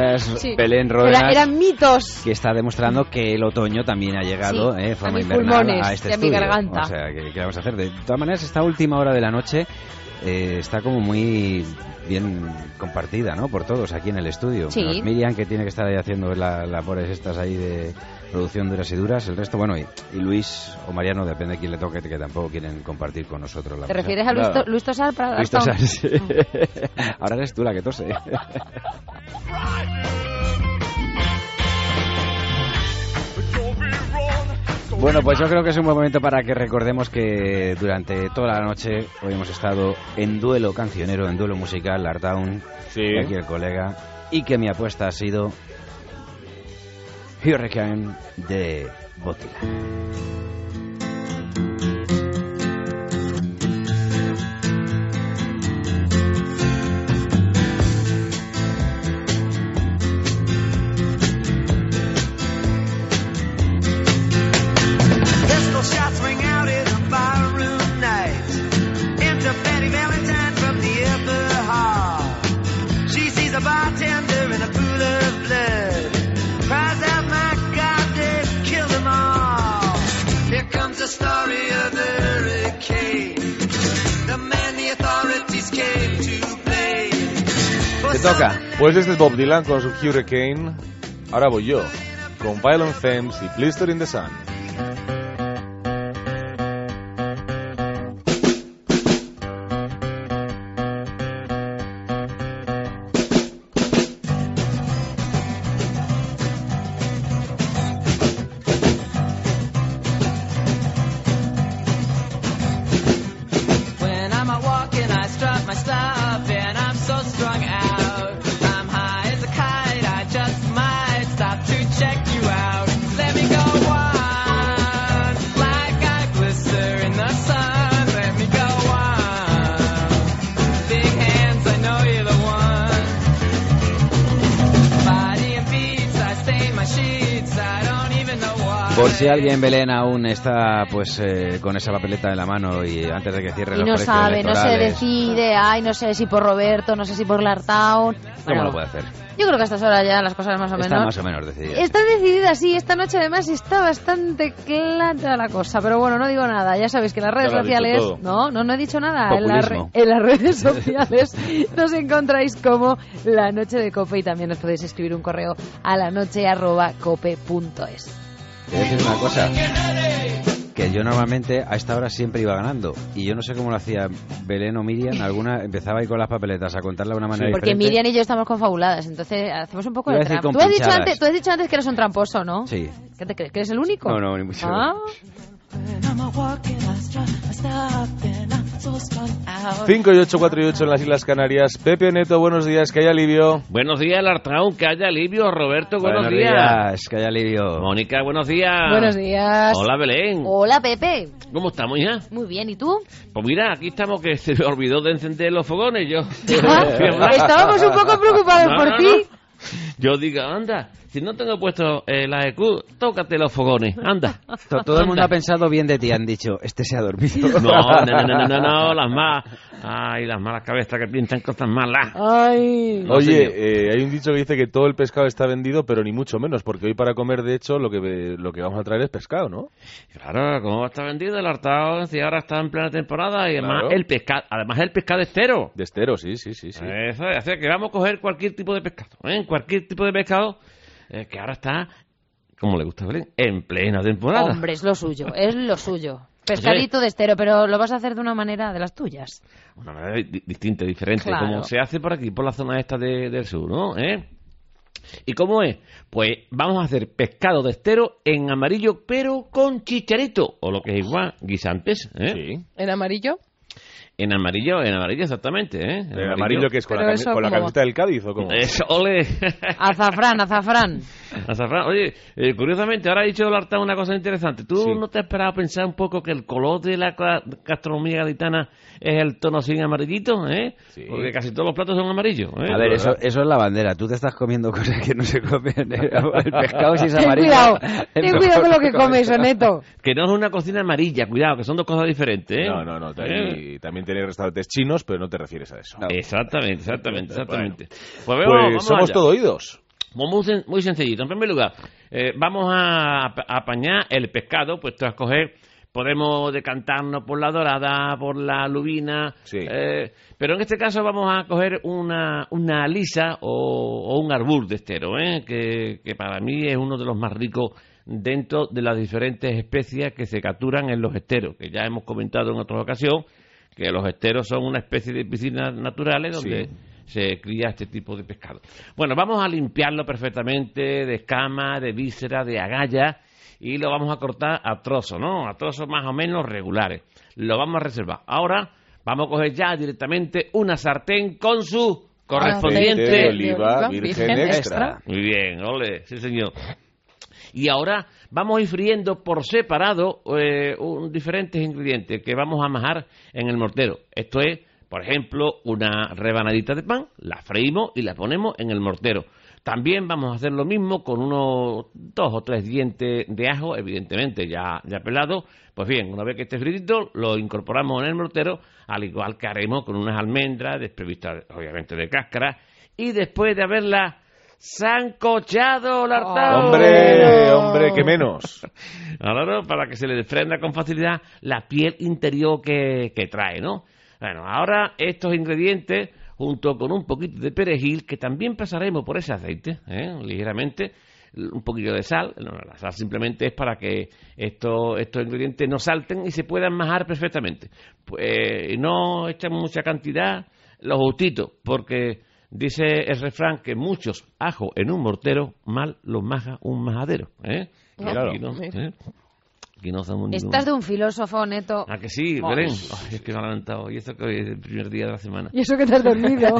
gracias, Sí. Belén Ródenas. Eran mitos. Que está demostrando que el otoño también ha llegado, Sí, de forma a mis invernal pulmones a este y a mi estudio. garganta. O sea, ¿qué vamos a hacer? De todas maneras, esta última hora de la noche está como muy bien compartida, ¿no? Por todos aquí en el estudio. Sí. Menos Miriam, que tiene que estar ahí haciendo las labores estas ahí de producción duras y duras. El resto, bueno, y Luis o Mariano, depende de quién le toque, que tampoco quieren compartir con nosotros la ¿Te mesa. refieres a Luis, Luis Tosar para Luis Gastón? Tosar, sí. Ahora eres tú la que tose. Bueno, pues yo creo que es un buen momento para que recordemos que durante toda la noche hoy hemos estado en duelo cancionero, en duelo musical, Lartown, Sí. y aquí el colega, y que mi apuesta ha sido Hurricane de Botila. Pistol shots ring out in a barroom night. Enter Betty Valentine from the upper hall. She sees a bartender in a pool of blood. Cries out, my God, they've killed them all. Here comes the story of the hurricane. The man the authorities came to blame. Te toca. Pues este es Bob Dylan con su Hurricane. Ahora voy yo, con Violent Femmes y Blister in the Sun. When I'm out walking, I strut my stuff, and I'm so strung out. I'm high as a kite, I just might stop to check you out. Let me go on, like I glister in the sun. Let me go on, big hands, I know you're the one. Body and beats, I stain my sheets, I don't even know why. Por si alguien, Belén, aún está pues con esa papeleta en la mano y antes de que cierre Y los no colegios sabe, no se electorales, decide, ay, no sé si por Roberto, no sé si por Lartown. ¿cómo Bueno, lo puede hacer? yo creo que a estas horas ya las cosas más o Está menos... más o menos decidida. Está decidida, sí, esta noche además está bastante clara la cosa, pero bueno, no digo nada, ya sabéis que en las redes Ya lo has dicho sociales... todo. No he dicho nada, en las Populismo. redes sociales nos encontráis como La Noche de Cope y también os podéis escribir un correo a lanoche@cope.es. Te voy a decir una cosa, que yo normalmente a esta hora siempre iba ganando y yo no sé cómo lo hacía Belén o Miriam, alguna empezaba ahí con las papeletas a contarla de una manera Porque diferente. Miriam y yo estamos confabuladas, entonces hacemos un poco Iba de a decir trampa. con pinchadas. Tú has dicho antes que eres un tramposo, ¿no? Sí. ¿Qué te crees? ¿Que eres el único? No, ni mucho Ah. menos. 5 y 8, 4 y 8 en las Islas Canarias. Pepe Neto, buenos días, que hay alivio. Buenos días, Lartraun, que haya alivio. Roberto, buenos días. Que haya alivio. Mónica, buenos días. Buenos días. Hola, Belén. Hola, Pepe. ¿Cómo estamos, hija? Muy bien, ¿y tú? Pues mira, aquí estamos, que se me olvidó de encender los fogones, yo. Estábamos un poco preocupados por ti. Yo digo, anda, si no tengo puesto la EQ, tócate los fogones, anda. Todo el mundo Anda. ha pensado bien de ti, han dicho, este se ha dormido. No, las más. Ay, las malas cabezas que piensan cosas malas. Ay. No, señor. Oye, hay un dicho que dice que todo el pescado está vendido, pero ni mucho menos, porque hoy para comer, de hecho, lo que vamos a traer es pescado, ¿no? Claro, ¿cómo va a estar vendido el hartado si ahora está en plena temporada? Y además Claro. el pescado estero. De estero, sí. Eso es, así que vamos a coger cualquier tipo de pescado, ¿eh? Cualquier tipo de pescado que ahora está, como le gusta a Belén, en plena temporada. Hombre, es lo suyo, es lo suyo. Pescadito de estero, pero lo vas a hacer de una manera de las tuyas. Una manera distinta, diferente, Claro. como se hace por aquí, por la zona esta del sur, ¿no? ¿Y cómo es? Pues vamos a hacer pescado de estero en amarillo, pero con chicharito, o lo que es igual, guisantes, ¿eh? Sí. ¿En amarillo? En amarillo exactamente, ¿eh? En ¿El amarillo que es con Pero la, eso, con la ¿cómo camiseta del Cádiz o cómo? Eso, ole. Azafrán. Azafrán. Oye, curiosamente, ahora ha dicho Larta una cosa interesante. ¿Tú Sí. no te has esperado a pensar un poco que el color de la gastronomía gaditana es el tono así amarillito, eh? Sí. Porque casi todos los platos son amarillos, ¿eh? A ver, eso es la bandera. Tú te estás comiendo cosas que no se comen. El pescado si es Ten amarillo. cuidado, es ten mejor cuidado con lo que comer comes, Neto. Que no es una cocina amarilla, cuidado, que son dos cosas diferentes, ¿eh? No. También tenéis restaurantes chinos, pero no te refieres a eso. No. Exactamente. Pues, Pues vamos somos allá. todo oídos. Muy sencillito. En primer lugar, vamos a apañar el pescado, puesto a escoger. Podemos decantarnos por la dorada, por la lubina, Sí. pero en este caso vamos a coger una lisa o un arbur de estero, que para mí es uno de los más ricos dentro de las diferentes especies que se capturan en los esteros, que ya hemos comentado en otra ocasión, que los esteros son una especie de piscinas naturales donde se cría este tipo de pescado. Bueno, vamos a limpiarlo perfectamente de escamas, de vísceras, de agallas, y lo vamos a cortar a trozos, ¿no? A trozos más o menos regulares. Lo vamos a reservar. Ahora vamos a coger ya directamente una sartén con su correspondiente... Aceite de oliva virgen extra. Muy bien, ole, sí señor. Y ahora vamos a ir friendo por separado diferentes ingredientes que vamos a majar en el mortero. Esto es, por ejemplo, una rebanadita de pan, la freímos y la ponemos en el mortero. También vamos a hacer lo mismo con unos 2 o 3 dientes de ajo, evidentemente ya pelado. Pues bien, una vez que esté fritito, lo incorporamos en el mortero, al igual que haremos con unas almendras, desprovistas obviamente de cáscara, y después de haberla sancochado, Lartao. Hombre, que menos. Ahora no, para que se le desprenda con facilidad la piel interior que trae, ¿no? Bueno, ahora estos ingredientes, junto con un poquito de perejil, que también pasaremos por ese aceite, ligeramente, un poquito de sal. No, la sal simplemente es para que estos ingredientes no salten y se puedan majar perfectamente. Pues no echamos mucha cantidad, los justitos, porque dice el refrán que muchos ajos en un mortero mal los maja un majadero. Claro. Aquí no somos Estás de un filósofo, Neto. ¿A que sí, Belén? Ay, es que me ha levantado. Y esto que hoy es el primer día de la semana. Y eso que te has dormido.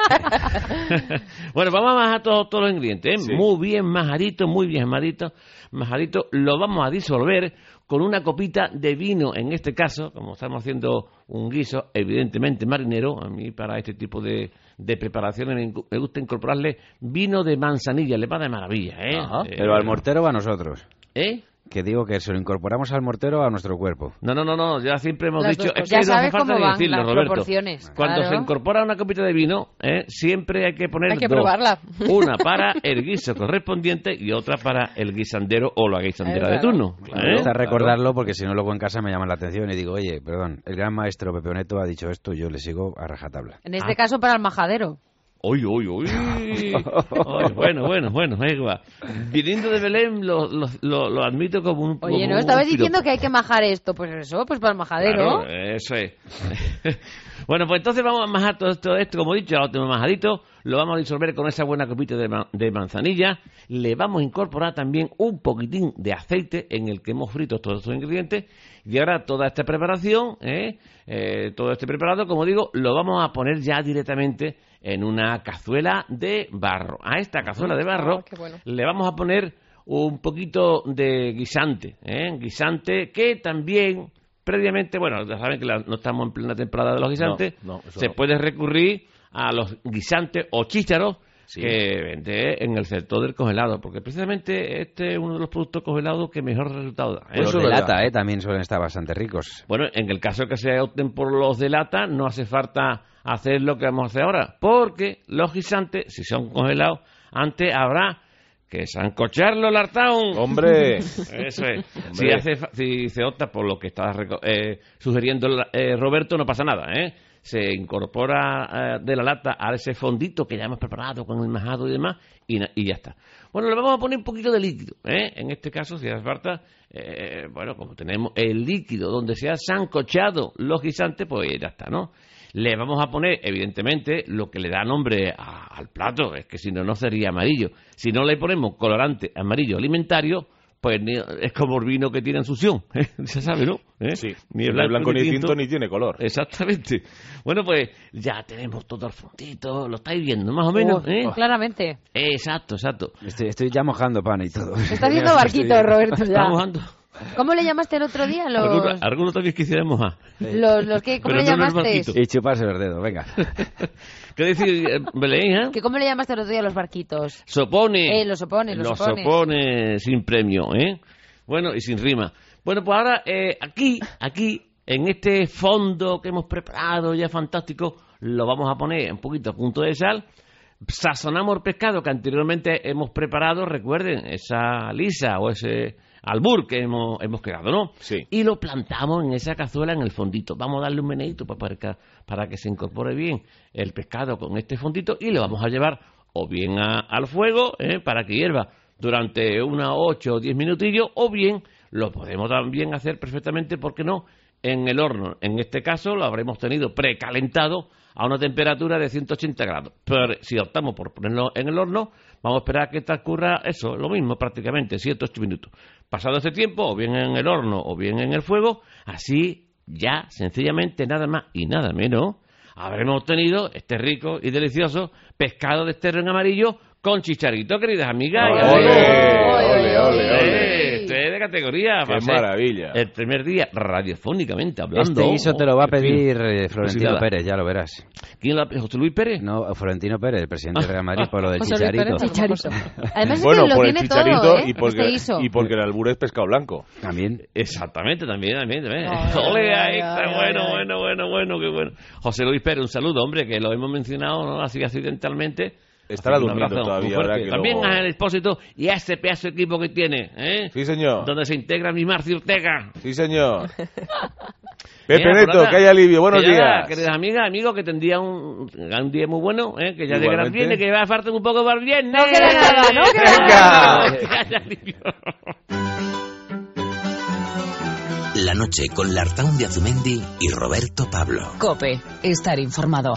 Bueno, vamos a majar todos los ingredientes, Sí. muy bien majadito, majadito. Lo vamos a disolver con una copita de vino, en este caso, como estamos haciendo un guiso, evidentemente marinero. A mí para este tipo de preparaciones me gusta incorporarle vino de manzanilla, le va de maravilla, Ajá. Pero al mortero va a nosotros. ¿Eh? Que digo que se lo incorporamos al mortero a nuestro cuerpo. No, ya siempre hemos Las dicho, dos es cosas. que Ya no hace sabes falta cómo ni van decirlo, las Roberto. proporciones, Cuando claro. se incorpora una copita de vino, siempre hay que poner Hay que dos. probarla. Una para el guiso correspondiente y otra para el guisandero o la guisandera de turno. Me gusta recordarlo porque si no luego en casa me llaman la atención y digo, oye, perdón, el gran maestro Pepe Oneto ha dicho esto, yo le sigo a rajatabla. En este caso para el majadero. Uy. Ay, bueno, ahí va. Viniendo de Belén lo admito como un... Oye, como ¿no un estabas piropo. diciendo que hay que majar esto? Pues eso, pues para el majadero. Claro, eso es. Bueno, pues entonces vamos a majar todo esto, como he dicho, ya lo tenemos majadito, lo vamos a disolver con esa buena copita de manzanilla, le vamos a incorporar también un poquitín de aceite en el que hemos frito todos estos ingredientes, y ahora toda esta preparación, todo este preparado, como digo, lo vamos a poner ya directamente en una cazuela de barro. A esta cazuela de barro qué bueno. le vamos a poner un poquito de guisante, guisante que también previamente, bueno, ya saben que no estamos en plena temporada de los guisantes, No, eso se no. puede recurrir a los guisantes o chícharos Sí. que vende en el sector del congelado, porque precisamente este es uno de los productos congelados que mejor resultado da. Pues Los eso de es verdad. lata, también suelen estar bastante ricos. Bueno, en el caso que se opten por los de lata, no hace falta hacer lo que vamos a hacer ahora, porque los guisantes, si son congelados, antes habrá que sancocharlo, Lartaun. Hombre. Eso es. Hombre. Si se opta por lo que está sugiriendo Roberto, no pasa nada, Se incorpora de la lata a ese fondito que ya hemos preparado con el majado y demás, y ya está. Bueno, le vamos a poner un poquito de líquido, En este caso, si hace falta, bueno, como tenemos el líquido donde se ha sancochado los guisantes, pues ya está, ¿no? Le vamos a poner, evidentemente, lo que le da nombre al plato, es que si no, no sería amarillo. Si no le ponemos colorante amarillo alimentario, pues es como el vino que tiene sución, se sabe, ¿no? Sí, Ni ni blanco ni tinto ni tiene color. Exactamente. Bueno, pues ya tenemos todo el fondito, lo estáis viendo, más o menos, Claramente. Exacto. Estoy ya mojando pan y todo. Está haciendo barquito, Roberto, ya. Estamos mojando. ¿Cómo le llamaste el otro día? Algunos también quisiéramos mojar. Los que, ¿cómo Pero le no en el llamaste? barquito. Y chuparse los dedos, venga. ¿Qué decir, Belén, ¿Que ¿Cómo le llamaste el otro día a los barquitos? Sopone. Los sopones. Los sopone sin premio, Bueno, y sin rima. Bueno, pues ahora, aquí, en este fondo que hemos preparado ya fantástico, lo vamos a poner un poquito a punto de sal, sazonamos el pescado que anteriormente hemos preparado, recuerden, esa lisa o ese albur que hemos creado, ¿no? Sí. Y lo plantamos en esa cazuela en el fondito. Vamos a darle un meneíto para que se incorpore bien el pescado con este fondito y lo vamos a llevar o bien al fuego para que hierva durante unas 8 o 10 minutillos, o bien lo podemos también hacer perfectamente, ¿por qué no?, en el horno. En este caso lo habremos tenido precalentado a una temperatura de 180 grados. Pero si optamos por ponerlo en el horno, vamos a esperar a que transcurra eso, lo mismo prácticamente, 7 o 8 minutos. Pasado ese tiempo, o bien en el horno o bien en el fuego, así ya sencillamente nada más y nada menos habremos obtenido este rico y delicioso pescado de estero en amarillo con chicharito, queridas amigas. Esto es de categoría. ¡Qué maravilla! El primer día, radiofónicamente hablando. Este guiso te lo va a pedir Florentino Pues sí, Pérez, ya lo verás. ¿Quién lo ha pedido? ¿José Luis Pérez? No, Florentino Pérez, el presidente de Real Madrid, por lo del José Luis chicharito. Pérez, Chicharito. Además Bueno, es que lo por el tiene chicharito todo, y porque el albur es pescado blanco. También. Exactamente, también. Ay, ¡Ole, ahí ay, está! ay, Bueno, qué bueno. José Luis Pérez, un saludo, hombre, que lo hemos mencionado, ¿no?, así accidentalmente. Estará Un durmiendo abrazo todavía. muy fuerte. Ahora que También luego- a el Expósito y a ese pedazo de equipo que tiene, Sí, señor. donde se integra mi Marcio Ortega. Sí, señor. Pepe Mira, Neto, por que hay alivio. Buenos que ya, días. queridas amigas, amigos, que tendría un día muy bueno, que ya llegará el Igualmente. viernes, que va a faltar un poco para el viernes. No queda nada, no queda nada. Que haya alivio. La noche con Lartaun de Azumendi y Roberto Pablo. COPE. Estar informado.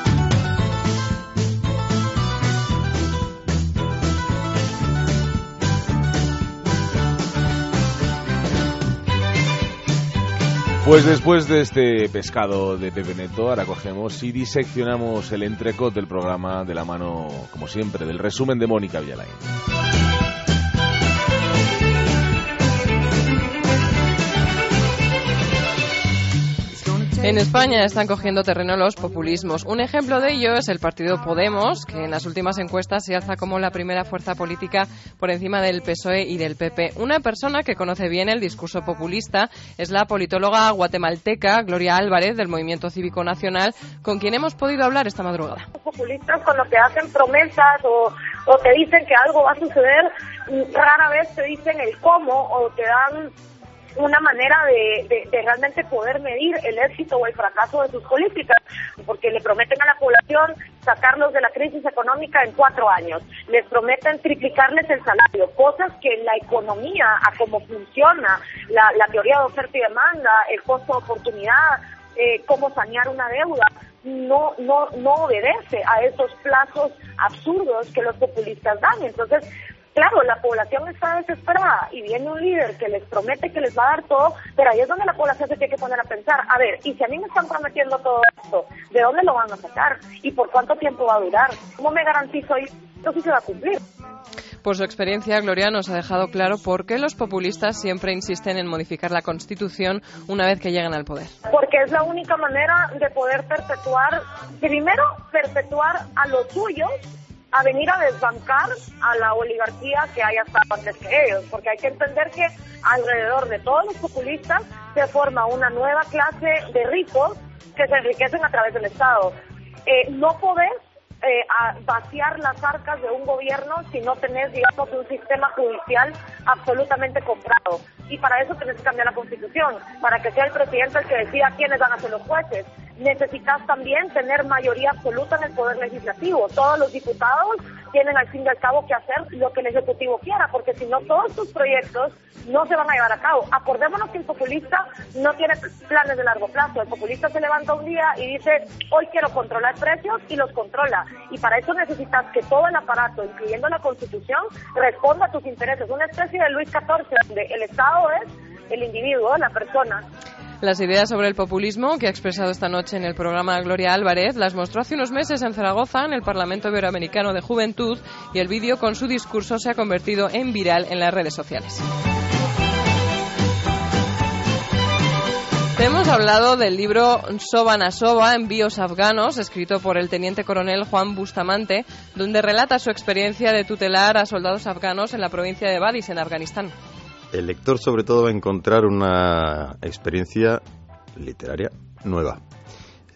Pues después de este pescado de Pepe Neto, ahora cogemos y diseccionamos el entrecot del programa de la mano, como siempre, del resumen de Mónica Villalain. En España están cogiendo terreno los populismos. Un ejemplo de ello es el partido Podemos, que en las últimas encuestas se alza como la primera fuerza política por encima del PSOE y del PP. Una persona que conoce bien el discurso populista es la politóloga guatemalteca Gloria Álvarez, del Movimiento Cívico Nacional, con quien hemos podido hablar esta madrugada. Los populistas, cuando te hacen promesas o te dicen que algo va a suceder, rara vez te dicen el cómo o te dan una manera de realmente poder medir el éxito o el fracaso de sus políticas, porque le prometen a la población sacarlos de la crisis económica en 4 años, les prometen triplicarles el salario, cosas que en la economía, a cómo funciona la teoría de oferta y demanda, el costo de oportunidad, cómo sanear una deuda, no obedece a esos plazos absurdos que los populistas dan. Entonces, claro, la población está desesperada y viene un líder que les promete que les va a dar todo, pero ahí es donde la población se tiene que poner a pensar, a ver, y si a mí me están prometiendo todo esto, ¿de dónde lo van a sacar? ¿Y por cuánto tiempo va a durar? ¿Cómo me garantizo esto sí se va a cumplir? Por su experiencia, Gloria nos ha dejado claro por qué los populistas siempre insisten en modificar la Constitución una vez que llegan al poder. Porque es la única manera de poder perpetuar a los suyos, a venir a desbancar a la oligarquía que haya estado antes que ellos, porque hay que entender que alrededor de todos los populistas se forma una nueva clase de ricos que se enriquecen a través del Estado. No podés vaciar las arcas de un gobierno si no tenés, digamos, un sistema judicial absolutamente comprado. Y para eso tenés que cambiar la Constitución, para que sea el presidente el que decida quiénes van a ser los jueces. Necesitas también tener mayoría absoluta en el Poder Legislativo. Todos los diputados tienen al fin y al cabo que hacer lo que el Ejecutivo quiera, porque si no todos sus proyectos no se van a llevar a cabo. Acordémonos que el populista no tiene planes de largo plazo. El populista se levanta un día y dice, hoy quiero controlar precios, y los controla. Y para eso necesitas que todo el aparato, incluyendo la Constitución, responda a tus intereses. Una especie de Luis XIV, donde el Estado es el individuo, la persona. Las ideas sobre el populismo que ha expresado esta noche en el programa Gloria Álvarez las mostró hace unos meses en Zaragoza, en el Parlamento Iberoamericano de Juventud, y el vídeo con su discurso se ha convertido en viral en las redes sociales. Hemos hablado del libro Soban a Soba, envíos afganos, escrito por el teniente coronel Juan Bustamante, donde relata su experiencia de tutelar a soldados afganos en la provincia de Badis, en Afganistán. El lector sobre todo va a encontrar una experiencia literaria nueva.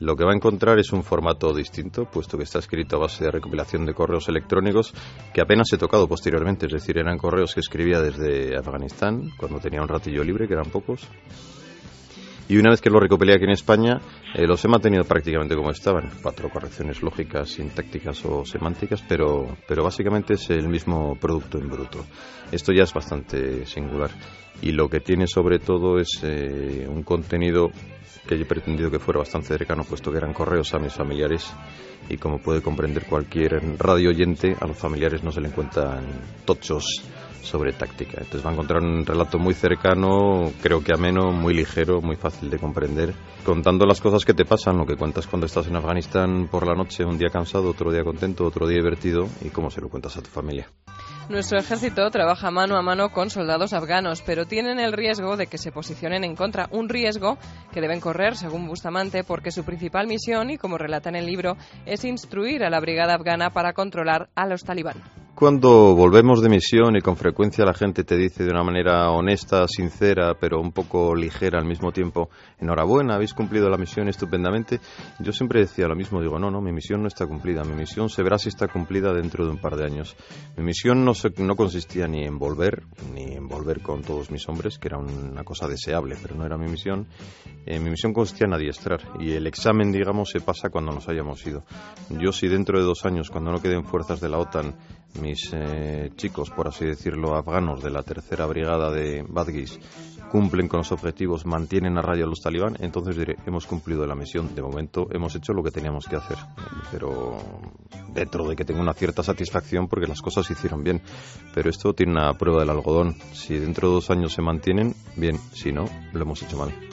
Lo que va a encontrar es un formato distinto, puesto que está escrito a base de recopilación de correos electrónicos que apenas he tocado posteriormente, es decir, eran correos que escribía desde Afganistán, cuando tenía un ratillo libre, que eran pocos. Y una vez que lo recopilé aquí en España, los he mantenido prácticamente como estaban. 4 correcciones lógicas, sintácticas o semánticas, pero básicamente es el mismo producto en bruto. Esto ya es bastante singular. Y lo que tiene sobre todo es un contenido que yo he pretendido que fuera bastante cercano, puesto que eran correos a mis familiares. Y como puede comprender cualquier radio oyente, a los familiares no se le encuentran tochos sobre táctica. Entonces va a encontrar un relato muy cercano, creo que ameno, muy ligero, muy fácil de comprender, contando las cosas que te pasan, lo que cuentas cuando estás en Afganistán por la noche, un día cansado, otro día contento, otro día divertido, y cómo se lo cuentas a tu familia. Nuestro ejército trabaja mano a mano con soldados afganos, pero tienen el riesgo de que se posicionen en contra. Un riesgo que deben correr, según Bustamante, porque su principal misión, y como relata en el libro, es instruir a la brigada afgana para controlar a los talibán. Cuando volvemos de misión y con frecuencia la gente te dice de una manera honesta, sincera, pero un poco ligera al mismo tiempo, enhorabuena, habéis cumplido la misión estupendamente, yo siempre decía lo mismo, digo, no, mi misión no está cumplida, mi misión se verá si está cumplida dentro de un par de años. Mi misión no consistía ni en volver con todos mis hombres, que era una cosa deseable, pero no era mi misión. Mi misión consistía en adiestrar, y el examen, digamos, se pasa cuando nos hayamos ido. Yo, si dentro de 2 años, cuando no queden fuerzas de la OTAN, mis chicos, por así decirlo, afganos de la 3ª brigada de Badghis cumplen con los objetivos, mantienen a raya a los talibán, entonces diré, hemos cumplido la misión. De momento hemos hecho lo que teníamos que hacer, pero dentro de que tengo una cierta satisfacción porque las cosas se hicieron bien. Pero esto tiene una prueba del algodón. Si dentro de 2 años se mantienen, bien. Si no, lo hemos hecho mal.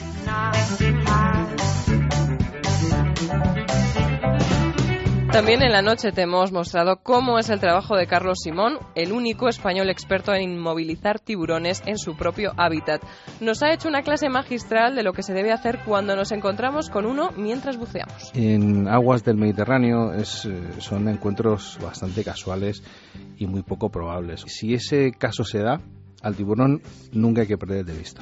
También en la noche te hemos mostrado cómo es el trabajo de Carlos Simón, el único español experto en inmovilizar tiburones en su propio hábitat. Nos ha hecho una clase magistral de lo que se debe hacer cuando nos encontramos con uno mientras buceamos. En aguas del Mediterráneo son encuentros bastante casuales y muy poco probables. Si ese caso se da, al tiburón nunca hay que perder de vista.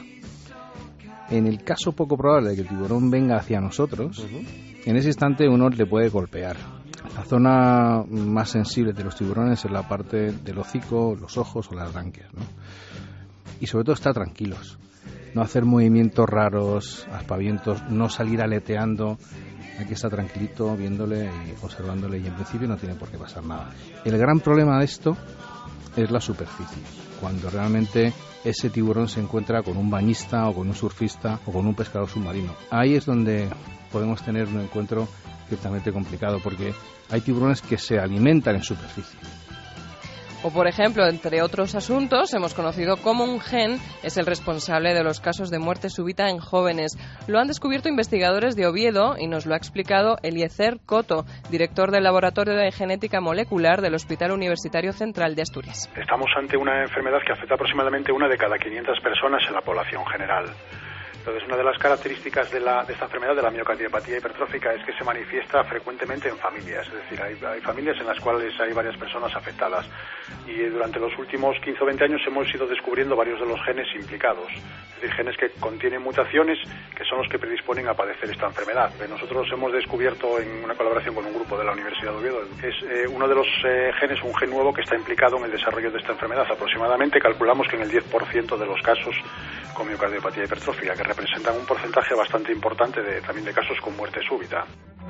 En el caso poco probable de que el tiburón venga hacia nosotros, en ese instante uno le puede golpear. La zona más sensible de los tiburones es la parte del hocico, los ojos o las branquias, ¿no? Y sobre todo estar tranquilos, no hacer movimientos raros, aspavientos, no salir aleteando. Hay que estar tranquilito viéndole y observándole, y en principio no tiene por qué pasar nada. El gran problema de esto es la superficie, cuando realmente ese tiburón se encuentra con un bañista o con un surfista o con un pescador submarino. Ahí es donde podemos tener un encuentro ciertamente complicado, porque hay tiburones que se alimentan en superficie. O, por ejemplo, entre otros asuntos, hemos conocido cómo un gen es el responsable de los casos de muerte súbita en jóvenes. Lo han descubierto investigadores de Oviedo y nos lo ha explicado Eliezer Coto, director del Laboratorio de Genética Molecular del Hospital Universitario Central de Asturias. Estamos ante una enfermedad que afecta aproximadamente 1 de cada 500 personas en la población general. Entonces, una de las características de esta enfermedad, de la miocardiopatía hipertrófica, es que se manifiesta frecuentemente en familias. Es decir, hay familias en las cuales hay varias personas afectadas. Y durante los últimos 15 o 20 años hemos ido descubriendo varios de los genes implicados. Es decir, genes que contienen mutaciones que son los que predisponen a padecer esta enfermedad. Nosotros hemos descubierto en una colaboración con un grupo de la Universidad de Oviedo, es uno de los genes, un gen nuevo que está implicado en el desarrollo de esta enfermedad. Aproximadamente calculamos que en el 10% de los casos con miocardiopatía hipertrófica, que representan un porcentaje bastante importante también de casos con muerte súbita.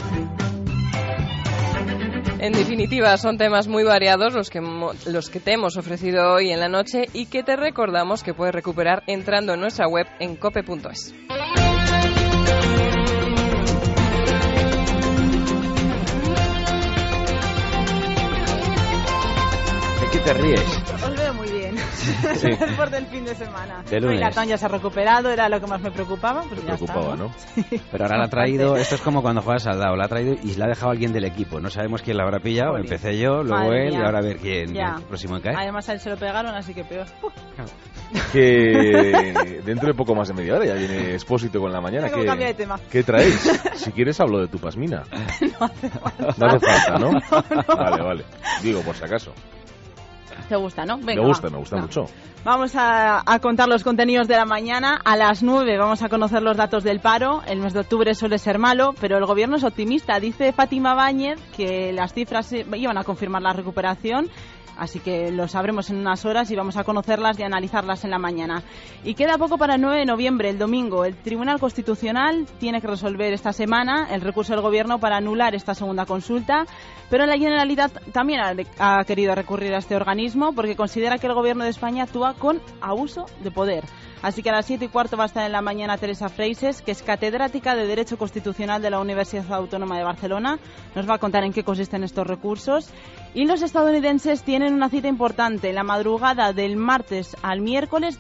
En definitiva, son temas muy variados los que te hemos ofrecido hoy en la noche y que te recordamos que puedes recuperar entrando en nuestra web en cope.es. ¿De qué te ríes? Os veo muy bien. Sí. Por del fin de semana. De lunes. El latón ya se ha recuperado, era lo que más me preocupaba. Pues Te ya preocupaba, está, ¿no? Sí. Pero ahora la ha traído, esto es como cuando juegas al dado, la ha traído y la ha dejado alguien del equipo. No sabemos quién la habrá pillado. Joder. Empecé yo, luego Madre él mía. y ahora a ver quién Ya. el próximo en cae. Además a él se lo pegaron, así que peor. Que dentro de poco más de media hora ya viene Expósito con la mañana. Tengo que cambiar de tema. ¿Qué traéis? Si quieres hablo de tu pasmina. No hace falta. No hace falta, ¿no? No. Vale. Digo, por si acaso. ¿Te gusta, no? Venga, me gusta mucho. Vamos a contar los contenidos de la mañana. A las 9 vamos a conocer los datos del paro. El mes de octubre suele ser malo, pero el gobierno es optimista. Dice Fátima Báñez que las cifras iban a confirmar la recuperación. Así que lo sabremos en unas horas y vamos a conocerlas y analizarlas en la mañana. Y queda poco para el 9 de noviembre, el domingo. El Tribunal Constitucional tiene que resolver esta semana el recurso del Gobierno para anular esta segunda consulta, pero la Generalitat también ha querido recurrir a este organismo porque considera que el Gobierno de España actúa con abuso de poder. Así que a las 7:15 va a estar en la mañana Teresa Freixes, que es catedrática de Derecho Constitucional de la Universidad Autónoma de Barcelona. Nos va a contar en qué consisten estos recursos. Y los estadounidenses tienen una cita importante. En la madrugada del martes al miércoles,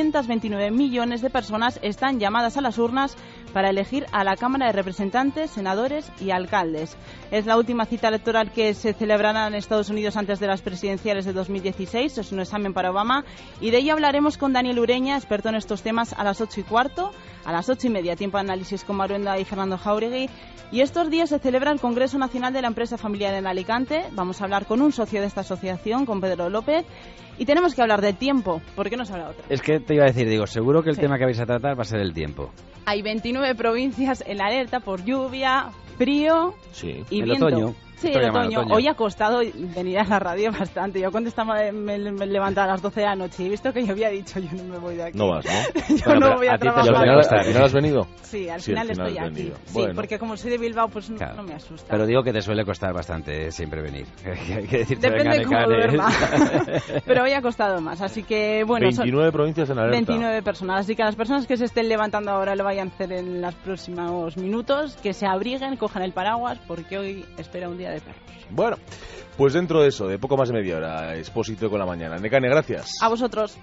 229 millones de personas están llamadas a las urnas para elegir a la Cámara de Representantes, senadores y alcaldes. Es la última cita electoral que se celebrará en Estados Unidos antes de las presidenciales de 2016. Es un examen para Obama. Y de ello hablaremos con Daniel Ureña, experto en estos temas, a las 8:15. A las 8:30, tiempo de análisis con Maruenda y Fernando Jauregui. Y estos días se celebra el Congreso Nacional de la Empresa Familiar en Alicante. Vamos a hablar con un socio de esta asociación, con Pedro López. Y tenemos que hablar del tiempo. ¿Por qué no se habla otra? Es que te iba a decir, seguro que el tema que vais a tratar va a ser el tiempo. Hay 29 provincias en la alerta por lluvia, frío y el viento. otoño. Sí, el otoño. Hoy ha costado venir a la radio bastante. Yo cuando me levantaba a las 12 de la noche y he visto que yo había dicho, yo no me voy de aquí. No vas, ¿no? Yo no voy a trabajar. ¿Al final has venido? Sí, al final estoy aquí. Sí, porque como soy de Bilbao, pues no me asusta. Pero digo que te suele costar bastante siempre venir. Hay que decirte, depende venga, cómo duerma. Pero hoy ha costado más, así que bueno. 29 provincias en alerta. 29 personas, así que a las personas que se estén levantando ahora lo vayan a hacer en los próximos minutos, que se abriguen, cojan el paraguas, porque hoy espera un día de perros. Bueno, pues dentro de eso, de poco más de media hora, Expósito con la mañana. Necane, gracias. A vosotros.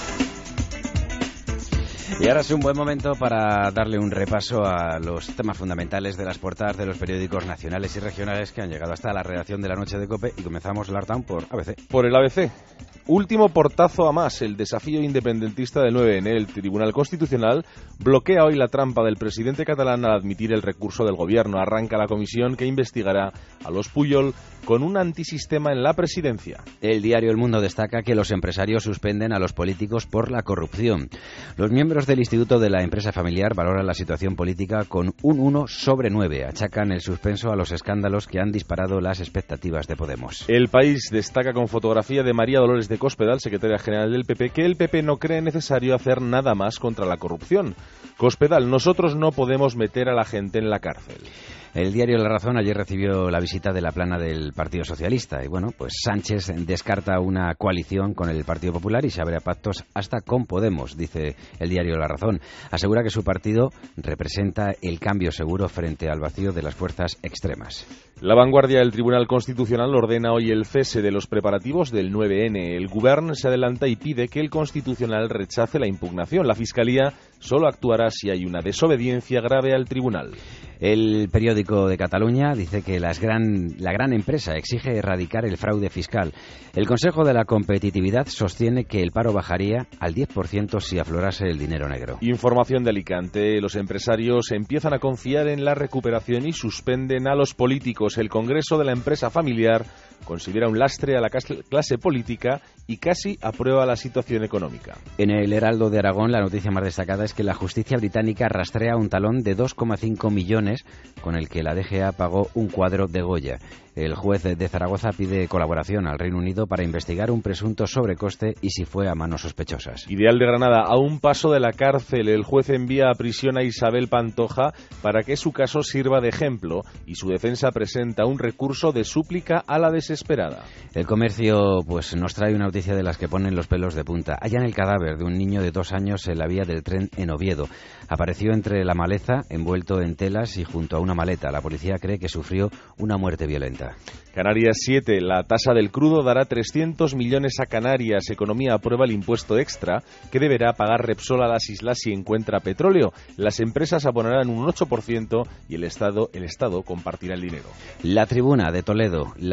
Y ahora es un buen momento para darle un repaso a los temas fundamentales de las portadas de los periódicos nacionales y regionales que han llegado hasta la redacción de La Noche de COPE, y comenzamos Lartown por ABC. Por el ABC. Último portazo a más, el desafío independentista del 9N. El Tribunal Constitucional bloquea hoy la trampa del presidente catalán al admitir el recurso del gobierno. Arranca la comisión que investigará a los Pujol con un antisistema en la presidencia. El diario El Mundo destaca que los empresarios suspenden a los políticos por la corrupción. Los miembros del Instituto de la Empresa Familiar valoran la situación política con un 1/9. Achacan el suspenso a los escándalos que han disparado las expectativas de Podemos. El País destaca con fotografía de María Dolores de Cospedal, secretaria general del PP, que el PP no cree necesario hacer nada más contra la corrupción. Cospedal: nosotros no podemos meter a la gente en la cárcel. El diario La Razón ayer recibió la visita de la plana del Partido Socialista y bueno, pues Sánchez descarta una coalición con el Partido Popular y se abre a pactos hasta con Podemos, dice el diario La Razón. Asegura que su partido representa el cambio seguro frente al vacío de las fuerzas extremas. La Vanguardia: del Tribunal Constitucional ordena hoy el cese de los preparativos del 9N. El Govern se adelanta y pide que el Constitucional rechace la impugnación. La Fiscalía solo actuará si hay una desobediencia grave al Tribunal. El periódico de Cataluña dice que la gran empresa exige erradicar el fraude fiscal. El Consejo de la Competitividad sostiene que el paro bajaría al 10% si aflorase el dinero negro. Información de Alicante: los empresarios empiezan a confiar en la recuperación y suspenden a los políticos. El Congreso de la Empresa Familiar considera un lastre a la clase política y casi aprueba la situación económica. En el Heraldo de Aragón, la noticia más destacada es que la justicia británica rastrea un talón de 2,5 millones con el que la DGA pagó un cuadro de Goya. El juez de Zaragoza pide colaboración al Reino Unido para investigar un presunto sobrecoste y si fue a manos sospechosas. Ideal de Granada: a un paso de la cárcel, el juez envía a prisión a Isabel Pantoja para que su caso sirva de ejemplo y su defensa presenta un recurso de súplica a la desesperada. El Comercio pues nos trae una noticia de las que ponen los pelos de punta. Hallan el cadáver de un niño de 2 años en la vía del tren en Oviedo. Apareció entre la maleza, envuelto en telas y junto a una maleta. La policía cree que sufrió una muerte violenta. Canarias 7. La tasa del crudo dará 300 millones a Canarias. Economía aprueba el impuesto extra que deberá pagar Repsol a las islas si encuentra petróleo. Las empresas abonarán un 8% y el Estado compartirá el dinero. La Tribuna de Toledo: la MV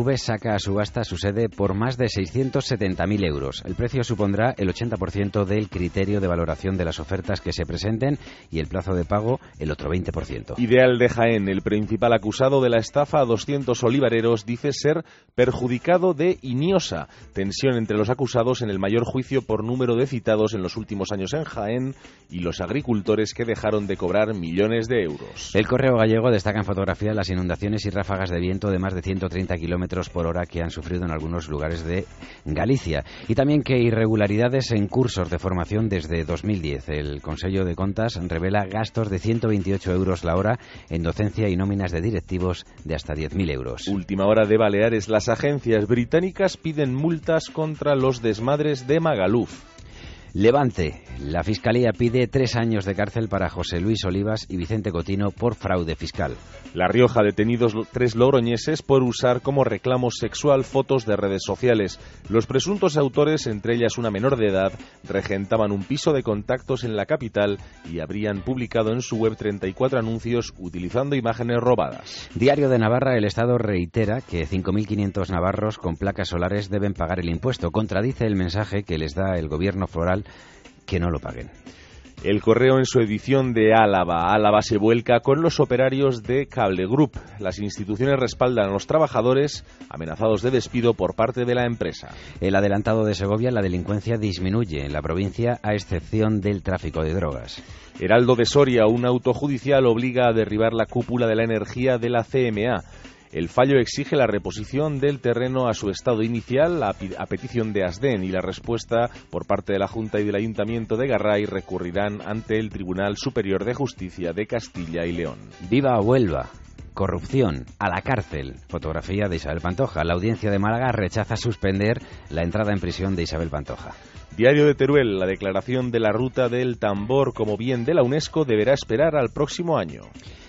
BMW saca a subasta su sede por más de 670.000 euros. El precio supondrá el 80% del criterio de valoración de las ofertas que se presenten y el plazo de pago el otro 20%. Ideal de Jaén, el principal acusado de la estafa a 200 olivareros, dice ser perjudicado de Iniosa. Tensión entre los acusados en el mayor juicio por número de citados en los últimos años en Jaén y los agricultores que dejaron de cobrar millones de euros. El Correo Gallego destaca en fotografía las inundaciones y ráfagas de viento de más de 130 kilómetros por hora que han sufrido en algunos lugares de Galicia. Y también que irregularidades en cursos de formación desde 2010. El Consejo de Contas revela gastos de 128 euros la hora en docencia y nóminas de directivos de hasta 10.000 euros. Última hora de Baleares. Las agencias británicas piden multas contra los desmadres de Magaluf. Levante. La Fiscalía pide 3 años de cárcel para José Luis Olivas y Vicente Cotino por fraude fiscal. La Rioja, detenidos 3 logroñeses por usar como reclamo sexual fotos de redes sociales. Los presuntos autores, entre ellas una menor de edad, regentaban un piso de contactos en la capital y habrían publicado en su web 34 anuncios utilizando imágenes robadas. Diario de Navarra. El Estado reitera que 5.500 navarros con placas solares deben pagar el impuesto. Contradice el mensaje que les da el gobierno foral que no lo paguen. El Correo en su edición de Álava. Álava se vuelca con los operarios de Cable Group. Las instituciones respaldan a los trabajadores amenazados de despido por parte de la empresa. El adelantado de Segovia. La delincuencia disminuye en la provincia a excepción del tráfico de drogas. Heraldo de Soria. Un auto judicial obliga a derribar la cúpula de la energía de la CMA. El fallo exige la reposición del terreno a su estado inicial a petición de Asden y la respuesta por parte de la Junta y del Ayuntamiento de Garray recurrirán ante el Tribunal Superior de Justicia de Castilla y León. ¡Viva Huelva! Corrupción, a la cárcel. Fotografía de Isabel Pantoja. La Audiencia de Málaga rechaza suspender la entrada en prisión de Isabel Pantoja. Diario de Teruel. La declaración de la ruta del tambor como bien de la UNESCO deberá esperar al próximo año.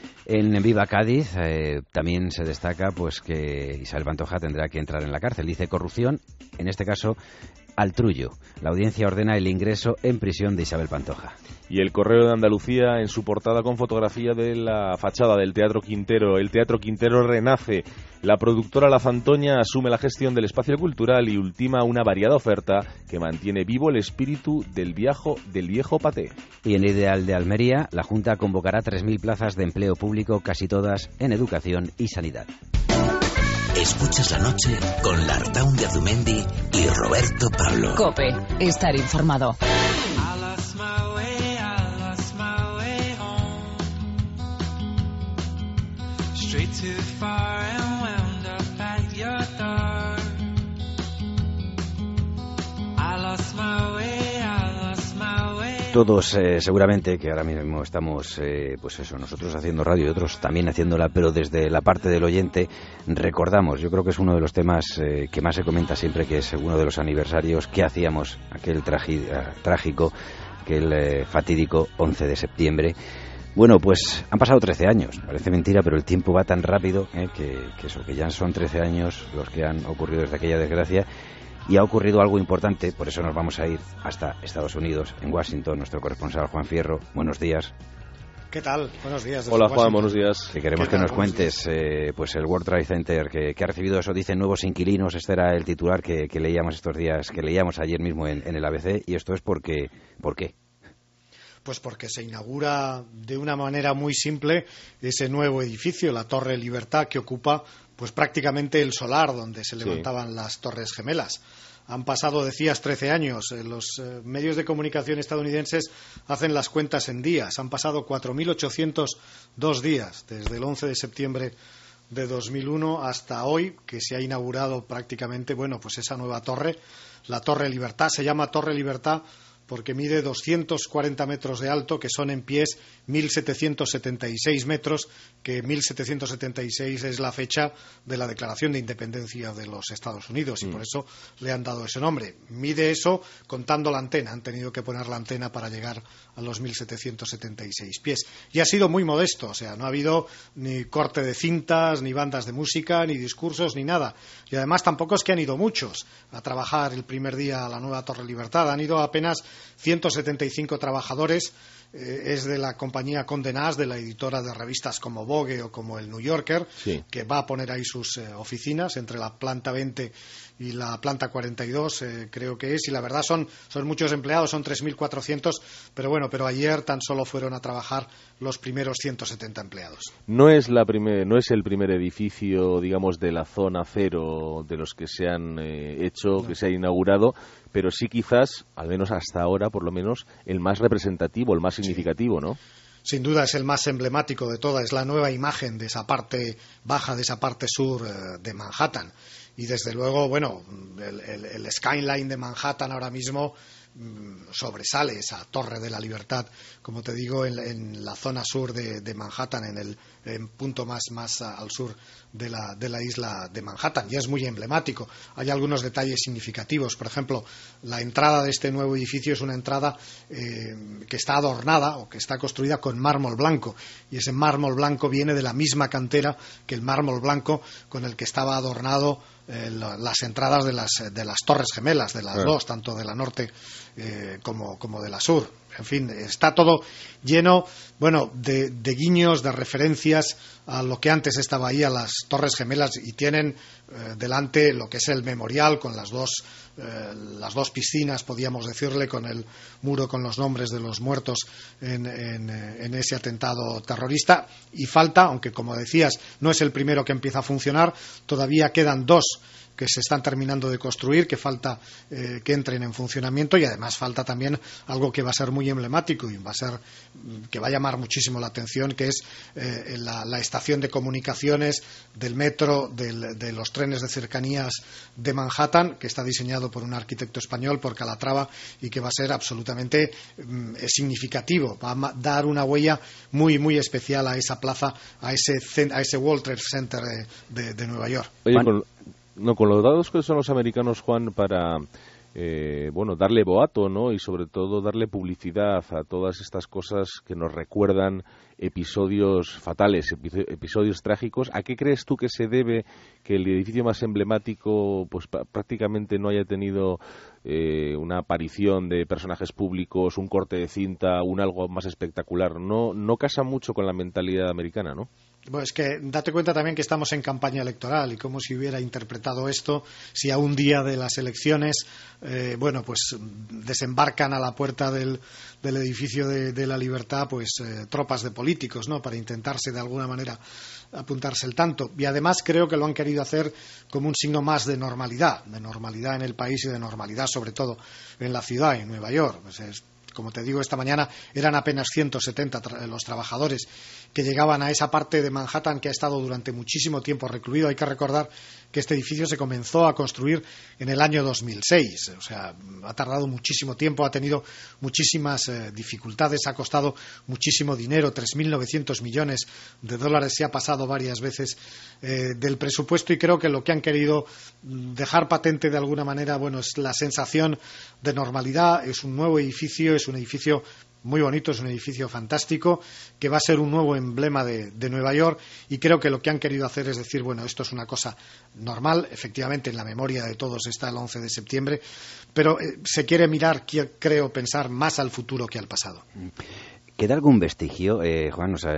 En Viva Cádiz también se destaca pues que Isabel Pantoja tendrá que entrar en la cárcel. Dice corrupción, en este caso al trullo. La audiencia ordena el ingreso en prisión de Isabel Pantoja. Y el Correo de Andalucía en su portada con fotografía de la fachada del Teatro Quintero. El Teatro Quintero renace. La productora La Fantoña asume la gestión del espacio cultural y ultima una variada oferta que mantiene vivo el espíritu del viejo paté. Y en Ideal de Almería, la Junta convocará 3.000 plazas de empleo público, casi todas en educación y sanidad. Escuchas la noche con Lartaun de Azumendi y Roberto Pablo. COPE. Estar informado. Todos seguramente que ahora mismo estamos pues eso, nosotros haciendo radio y otros también haciéndola, pero desde la parte del oyente recordamos, yo creo que es uno de los temas que más se comenta siempre, que es uno de los aniversarios que hacíamos, aquel trágico, aquel fatídico 11 de septiembre. Bueno, pues han pasado 13 años, parece mentira, pero el tiempo va tan rápido que ya son 13 años los que han ocurrido desde aquella desgracia. Y ha ocurrido algo importante, por eso nos vamos a ir hasta Estados Unidos, en Washington, nuestro corresponsal Juan Fierro. Buenos días. ¿Qué tal? Buenos días. Hola Juan, buenos días. Que queremos que nos cuentes pues el World Trade Center que ha recibido, eso dicen, nuevos inquilinos. Este era el titular que leíamos estos días, que leíamos ayer mismo en el ABC. Y esto es porque... ¿Por qué? Pues porque se inaugura de una manera muy simple ese nuevo edificio, la Torre Libertad, que ocupa pues prácticamente el solar donde se levantaban las Torres Gemelas. Han pasado, decías, 13 años. Los medios de comunicación estadounidenses hacen las cuentas en días. Han pasado 4.802 días desde el 11 de septiembre de 2001 hasta hoy, que se ha inaugurado prácticamente, bueno, pues esa nueva torre, la Torre Libertad. Se llama Torre Libertad porque mide 240 metros de alto, que son en pies 1.776 metros, que 1.776 es la fecha de la Declaración de Independencia de los Estados Unidos, y por eso le han dado ese nombre. Mide eso contando la antena, han tenido que poner la antena para llegar a los 1.776 pies. Y ha sido muy modesto, o sea, no ha habido ni corte de cintas, ni bandas de música, ni discursos, ni nada. Y además tampoco es que han ido muchos a trabajar el primer día a la nueva Torre Libertad, han ido apenas 175 trabajadores. Es de la compañía Condé Nast, de la editora de revistas como Vogue o como el New Yorker, sí, que va a poner ahí sus oficinas entre la planta 20 y la planta 42, creo que es, y la verdad son muchos empleados, son 3.400, pero ayer tan solo fueron a trabajar los primeros 170 empleados. No es el primer edificio, digamos, de la zona cero de los que se han hecho, que se ha inaugurado, pero sí quizás, al menos hasta ahora, por lo menos, el más representativo, el más significativo, ¿no? Sin duda es el más emblemático de toda, es la nueva imagen de esa parte baja, de esa parte sur de Manhattan. Y desde luego, bueno, el skyline de Manhattan ahora mismo sobresale, esa Torre de la Libertad, como te digo, en la zona sur de Manhattan, en el punto más al sur de la isla de Manhattan, y es muy emblemático. Hay algunos detalles significativos. Por ejemplo, la entrada de este nuevo edificio es una entrada que está adornada o que está construida con mármol blanco, y ese mármol blanco viene de la misma cantera que el mármol blanco con el que estaba adornado las entradas de las Torres Gemelas, de las dos, tanto de la norte como de la sur. En fin, está todo lleno, bueno, de guiños, de referencias a lo que antes estaba ahí, a las Torres Gemelas, y tienen delante lo que es el memorial con las dos piscinas, podríamos decirle, con el muro con los nombres de los muertos en ese atentado terrorista. Y falta, aunque como decías, no es el primero que empieza a funcionar, todavía quedan dos que se están terminando de construir, que falta que entren en funcionamiento, y además falta también algo que va a ser muy emblemático y que va a llamar muchísimo la atención, que es la estación de comunicaciones del metro, de los trenes de cercanías de Manhattan, que está diseñado por un arquitecto español, por Calatrava, y que va a ser absolutamente significativo, va a dar una huella muy muy especial a esa plaza, a ese World Trade Center de Nueva York. Oye, con los dados que son los americanos, Juan, para darle boato, ¿no? Y sobre todo darle publicidad a todas estas cosas que nos recuerdan episodios fatales, episodios trágicos. ¿A qué crees tú que se debe que el edificio más emblemático pues prácticamente no haya tenido una aparición de personajes públicos, un corte de cinta, un algo más espectacular? No casa mucho con la mentalidad americana, ¿no? Bueno, es que date cuenta también que estamos en campaña electoral, y cómo se hubiera interpretado esto si a un día de las elecciones pues desembarcan a la puerta del edificio de la Libertad tropas de políticos, ¿no?, para intentarse de alguna manera apuntarse el tanto. Y además creo que lo han querido hacer como un signo más de normalidad en el país, y de normalidad sobre todo en la ciudad, en Nueva York. Como te digo, esta mañana eran apenas 170 los trabajadores que llegaban a esa parte de Manhattan que ha estado durante muchísimo tiempo recluido. Hay que recordar que este edificio se comenzó a construir en el año 2006, o sea, ha tardado muchísimo tiempo, ha tenido muchísimas dificultades, ha costado muchísimo dinero, 3.900 millones de dólares, se ha pasado varias veces del presupuesto, y creo que lo que han querido dejar patente de alguna manera, es la sensación de normalidad. Es un nuevo edificio, es un edificio muy bonito, es un edificio fantástico, que va a ser un nuevo emblema de Nueva York, y creo que lo que han querido hacer es decir, esto es una cosa normal. Efectivamente, en la memoria de todos está el 11 de septiembre, pero se quiere creo pensar más al futuro que al pasado. ¿Queda algún vestigio? Juan, nos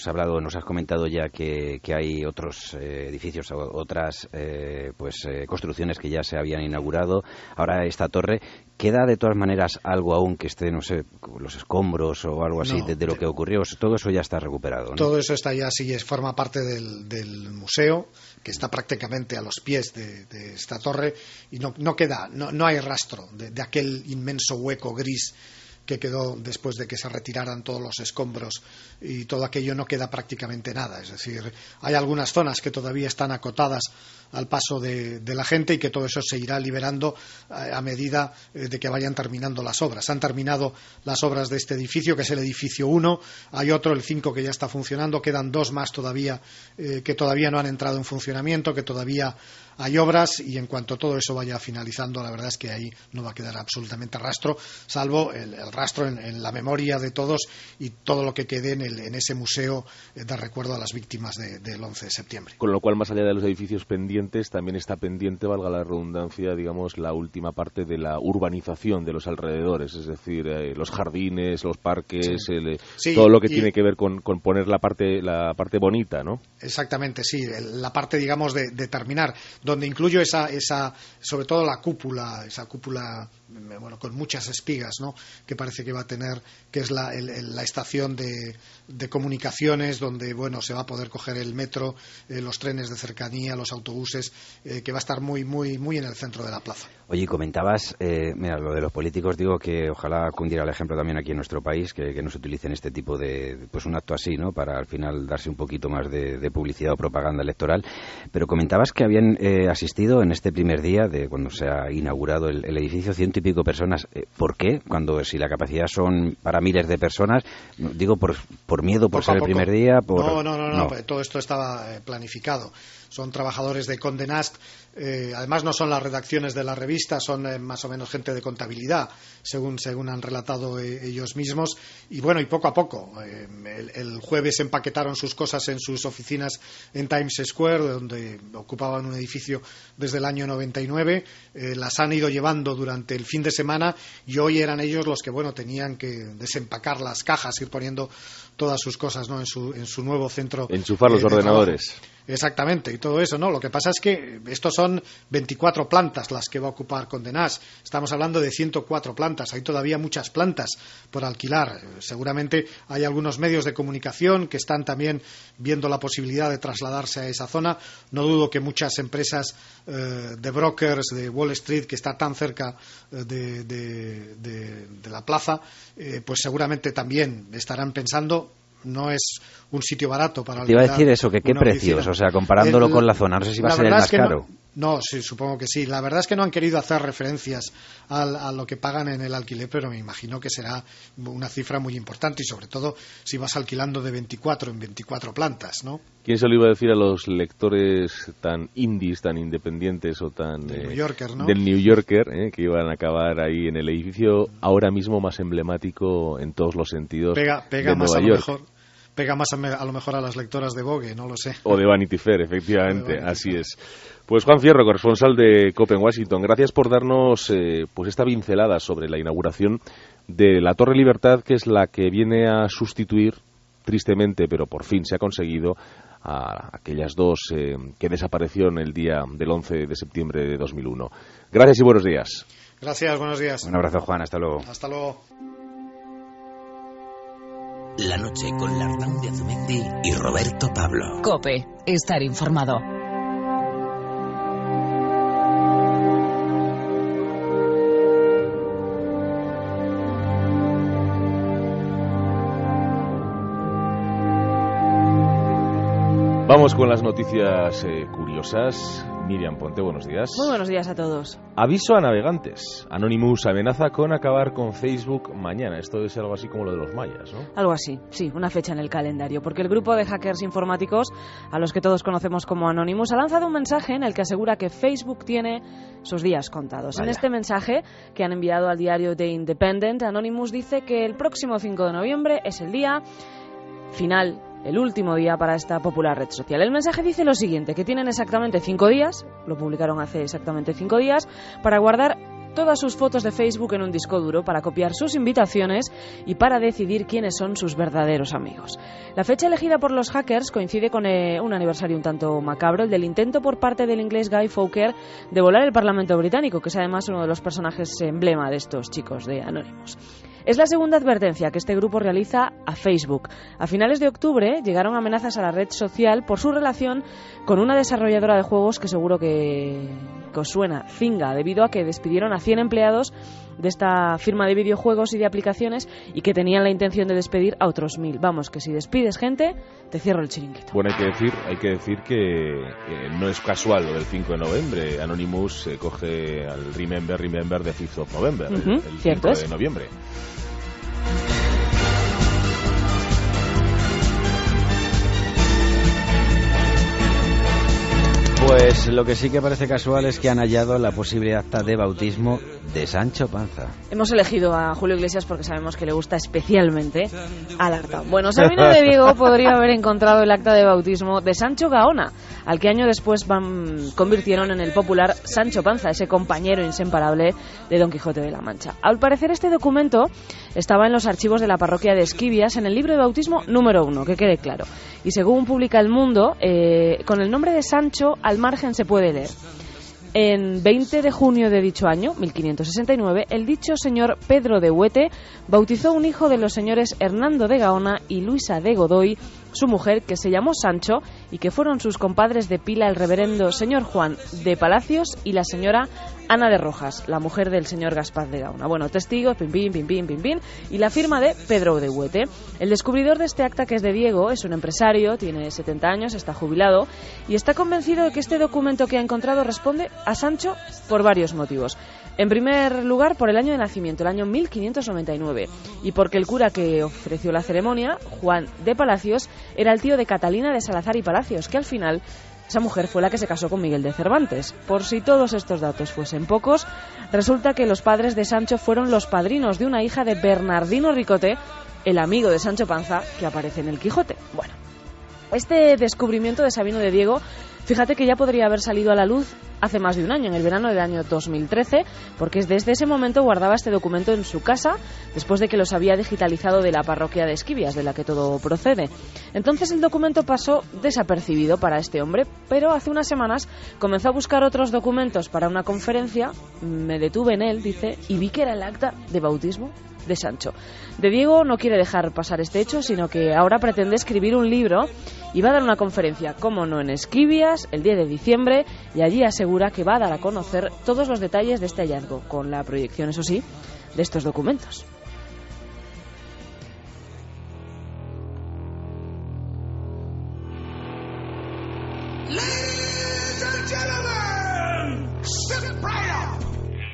has comentado ya que hay otros edificios, otras construcciones que ya se habían inaugurado. Ahora esta torre, ¿queda de todas maneras algo aún que esté, los escombros o algo así de lo que ocurrió? Todo eso ya está recuperado, ¿no? Todo eso está ya, sí, forma parte del museo, que está prácticamente a los pies de esta torre, y no queda, no hay rastro de aquel inmenso hueco gris que quedó después de que se retiraran todos los escombros, y todo aquello no queda prácticamente nada. Es decir, hay algunas zonas que todavía están acotadas al paso de la gente, y que todo eso se irá liberando a medida de que vayan terminando las obras. Han terminado las obras de este edificio, que es el edificio 1, hay otro, el 5, que ya está funcionando, quedan dos más todavía que todavía no han entrado en funcionamiento, que todavía hay obras y en cuanto todo eso vaya finalizando, la verdad es que ahí no va a quedar absolutamente rastro, salvo el rastro en la memoria de todos y todo lo que quede en ese museo de recuerdo a las víctimas del 11 de septiembre. Con lo cual, más allá de los edificios pendientes, también está pendiente, valga la redundancia, digamos, la última parte de la urbanización de los alrededores, es decir, los jardines, los parques, todo lo que tiene que ver con poner la parte bonita, ¿no? Exactamente, sí, la parte, digamos, de terminar, donde incluyo esa sobre todo esa cúpula, bueno, con muchas espigas, ¿no?, que parece que va a tener, que es la estación de comunicaciones, donde, bueno, se va a poder coger el metro, los trenes de cercanía, los autobuses, que va a estar muy, muy, muy en el centro de la plaza. Oye, comentabas, mira, lo de los políticos, digo que ojalá cundiera el ejemplo también aquí en nuestro país, que no se utilicen este tipo de, pues un acto así, ¿no?, para al final darse un poquito más de publicidad o propaganda electoral. Pero comentabas que habían asistido en este primer día de cuando se ha inaugurado el edificio 100 y pico personas. ¿Por qué? Cuando si la capacidad son para miles de personas, digo por miedo, por ser el primer día. No, todo esto estaba planificado. Son trabajadores de Condé Nast, además no son las redacciones de la revista, son más o menos gente de contabilidad, según han relatado ellos mismos, y bueno, y poco a poco. El jueves empaquetaron sus cosas en sus oficinas en Times Square, donde ocupaban un edificio desde el año 99, las han ido llevando durante el fin de semana, y hoy eran ellos los que, bueno, tenían que desempacar las cajas, ir poniendo todas sus cosas, ¿no?, en su nuevo centro. Enchufar los ordenadores. Trabajo. Exactamente, y todo eso, ¿no? Lo que pasa es que estos son 24 plantas las que va a ocupar Condé Nast. Estamos hablando de 104 plantas. Hay todavía muchas plantas por alquilar. Seguramente hay algunos medios de comunicación que están también viendo la posibilidad de trasladarse a esa zona. No dudo que muchas empresas de brokers de Wall Street, que está tan cerca de la plaza, pues seguramente también estarán pensando. No es un sitio barato para alquilar. Te iba a decir eso, que qué precios, o sea, comparándolo con la zona, no sé si va a ser el más caro. No, sí, supongo que sí. La verdad es que no han querido hacer referencias a lo que pagan en el alquiler, pero me imagino que será una cifra muy importante y sobre todo si vas alquilando de 24 en 24 plantas, ¿no? ¿Quién se lo iba a decir a los lectores tan indies, tan independientes o tan del New Yorker, ¿no?, del New Yorker, que iban a acabar ahí en el edificio ahora mismo más emblemático en todos los sentidos pega de más Nueva York? Pega más a lo mejor a las lectoras de Vogue, no lo sé. O de Vanity Fair, efectivamente, así es. Pues Juan Fierro, corresponsal de COPE en Washington, gracias por darnos pues esta pincelada sobre la inauguración de la Torre Libertad, que es la que viene a sustituir, tristemente, pero por fin se ha conseguido, a aquellas dos que desaparecieron el día del 11 de septiembre de 2001. Gracias y buenos días. Gracias, buenos días. Un abrazo, Juan, hasta luego. Hasta luego. La noche con Lardaun de Azumendi y Roberto Pablo. COPE, estar informado. Vamos con las noticias curiosas. Miriam Ponte, buenos días. Muy buenos días a todos. Aviso a navegantes. Anonymous amenaza con acabar con Facebook mañana. Esto es algo así como lo de los mayas, ¿no? Algo así, sí, una fecha en el calendario. Porque el grupo de hackers informáticos, a los que todos conocemos como Anonymous, ha lanzado un mensaje en el que asegura que Facebook tiene sus días contados. Vaya. En este mensaje, que han enviado al diario The Independent, Anonymous dice que el próximo 5 de noviembre es el día final, el último día para esta popular red social. El mensaje dice lo siguiente, que tienen exactamente 5 días, lo publicaron hace exactamente 5 días, para guardar todas sus fotos de Facebook en un disco duro, para copiar sus invitaciones y para decidir quiénes son sus verdaderos amigos. La fecha elegida por los hackers coincide con un aniversario un tanto macabro, el del intento por parte del inglés Guy Fawkes de volar el Parlamento británico, que es además uno de los personajes emblema de estos chicos de Anonymous. Es la segunda advertencia que este grupo realiza a Facebook. A finales de octubre llegaron amenazas a la red social por su relación con una desarrolladora de juegos que seguro que os suena, Zynga, debido a que despidieron a 100 empleados de esta firma de videojuegos y de aplicaciones y que tenían la intención de despedir a otros 1000. Vamos, que si despides gente, te cierro el chiringuito. Bueno, hay que decir que no es casual lo del 5 de noviembre. Anonymous coge al Remember de 5th of November, el 5 de noviembre. Pues Pues lo que sí que parece casual es que han hallado la posible acta de bautismo de Sancho Panza. Hemos elegido a Julio Iglesias porque sabemos que le gusta especialmente al Artao. Bueno, Sabino de Diego podría haber encontrado el acta de bautismo de Sancho Gaona, al que año después convirtieron en el popular Sancho Panza, ese compañero inseparable de Don Quijote de la Mancha. Al parecer este documento estaba en los archivos de la parroquia de Esquivias, en el libro de bautismo número 1, que quede claro. Y según publica El Mundo, con el nombre de Sancho al margen se puede leer: en 20 de junio de dicho año, 1569, el dicho señor Pedro de Huete bautizó un hijo de los señores Hernando de Gaona y Luisa de Godoy, su mujer, que se llamó Sancho, y que fueron sus compadres de pila el reverendo señor Juan de Palacios y la señora Ana de Rojas, la mujer del señor Gaspar de Gaona. Bueno, testigos, pim, pim, y la firma de Pedro de Huete. El descubridor de este acta, que es de Diego, es un empresario, tiene 70 años, está jubilado, y está convencido de que este documento que ha encontrado responde a Sancho por varios motivos. En primer lugar, por el año de nacimiento, el año 1599, y porque el cura que ofreció la ceremonia, Juan de Palacios, era el tío de Catalina de Salazar y Palacios, que al final esa mujer fue la que se casó con Miguel de Cervantes. Por si todos estos datos fuesen pocos, resulta que los padres de Sancho fueron los padrinos de una hija de Bernardino Ricote, el amigo de Sancho Panza que aparece en el Quijote. Bueno, este descubrimiento de Sabino de Diego, fíjate que ya podría haber salido a la luz hace más de un año, en el verano del año 2013, porque desde ese momento guardaba este documento en su casa, después de que los había digitalizado de la parroquia de Esquivias, de la que todo procede. Entonces el documento pasó desapercibido para este hombre, pero hace unas semanas comenzó a buscar otros documentos para una conferencia, me detuve en él, dice, y vi que era el acta de bautismo de Sancho. De Diego no quiere dejar pasar este hecho, sino que ahora pretende escribir un libro y va a dar una conferencia, como no, en Esquivias, el 10 de diciembre, y allí asegura que va a dar a conocer todos los detalles de este hallazgo, con la proyección, eso sí, de estos documentos. Ladies and gentlemen, sit right up.